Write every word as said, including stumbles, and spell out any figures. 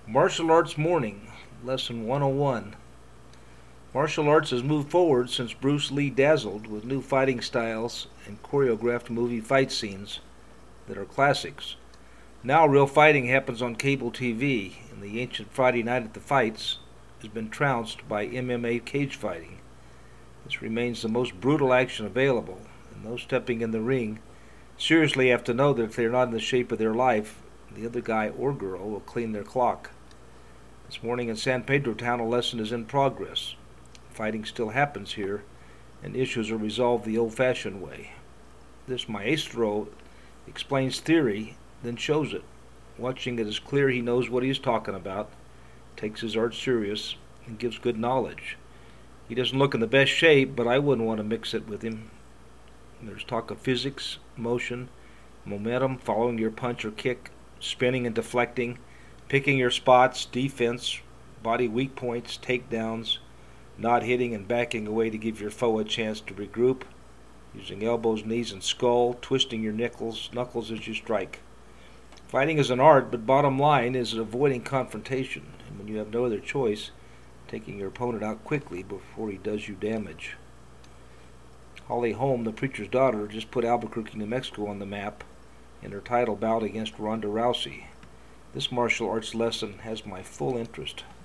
Martial Arts Morning, Lesson one oh one. Martial arts has moved forward since Bruce Lee dazzled with new fighting styles and choreographed movie fight scenes that are classics. Now real fighting happens on cable T V, and the ancient Friday Night at the Fights has been trounced by M M A cage fighting. This remains the most brutal action available, and those stepping in the ring seriously have to know that if they are not in the shape of their life, the other guy or girl will clean their clock. This morning in San Pedro Town, a lesson is in progress. Fighting still happens here, and issues are resolved the old-fashioned way. This maestro explains theory, then shows it. Watching it is clear he knows what he is talking about, takes his art serious, and gives good knowledge. He doesn't look in the best shape, but I wouldn't want to mix it with him. There's talk of physics, motion, momentum, following your punch or kick, spinning and deflecting, picking your spots, defense, body weak points, takedowns, not hitting and backing away to give your foe a chance to regroup, using elbows, knees, and skull, twisting your knuckles, knuckles as you strike. Fighting is an art, but bottom line is avoiding confrontation, and when you have no other choice, taking your opponent out quickly before he does you damage. Holly Holm, the preacher's daughter, just put Albuquerque, New Mexico on the map in her title bout against Ronda Rousey. This martial arts lesson has my full interest.